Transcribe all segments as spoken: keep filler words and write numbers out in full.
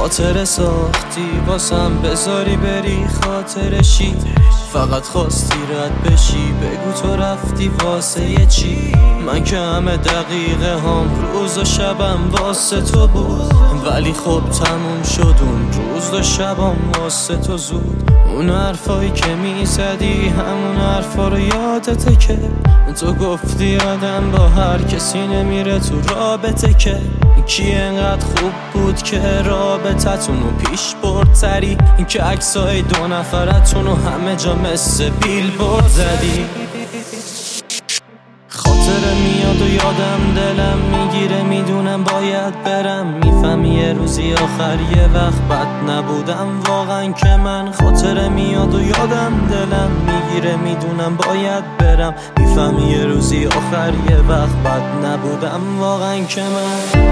خاطر ساختی واسم بذاری بری خاطرشی، فقط خواستی رد بشی بگو تو رفتی واسه یه چی. من که همه دقیقه هم روز و شبم واسه تو بود، ولی خب تموم شد اون روز و شبم واسه تو زود. اون حرفایی که میزدی همون حرفا رو یادته که تو گفتی آدم با هر کسی نمیره تو رابطه، که کی انقدر خوب بود که رابطتون رو پیش برد سری، که عکسای دو نفرتون رو همه جا مثل بیلبورد زدی. خاطره میاد و یادم دلم میگیره میدونم باید برم، میفهمی یه روزی آخر یه وقت بد نبودم واقعا که من. خاطره میاد و یادم دلم میگیره میدونم باید برم، میفهمی یه روزی آخر یه وقت بد نبودم واقعا که من.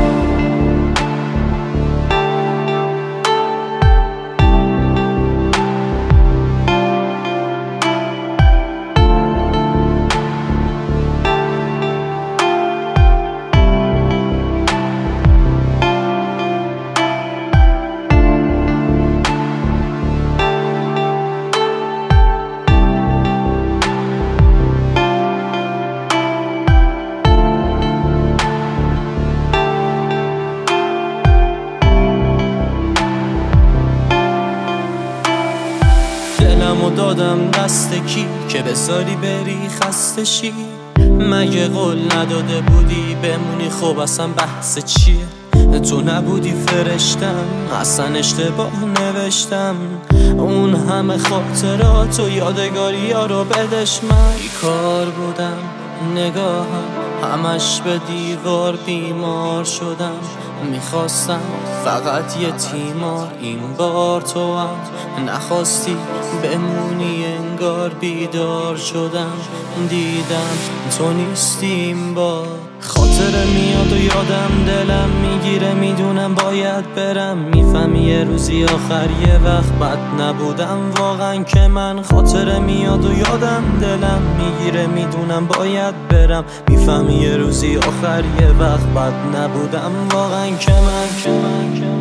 دلمو دادم دست کی که بذاری بری خسته شی، مگه قول نداده بودی بمونی؟ خب اصلا بحث چیه؟ تو نبودی فرشتم اصلا اشتباه نوشتم، اون همه خاطرات و یادگاری ها رو بدش. من بیکار بودم نگاهم همش به دیوار بیمار شدم، میخواستم فقط یه تیمار، این بار تو هم نخواستی بمونی انگار بیدار شدم، دیدم تو نیستیم با. خاطره میاد و یادم دلم میگیره میدونم باید برم، میفهمی یه روزی آخر یه وقت بد نبودم واقعا که من. خاطره میاد و یادم دلم میگیره میدونم باید برم، میفهمی یه روزی آخر یه وقت بد نبودم واقعا که من.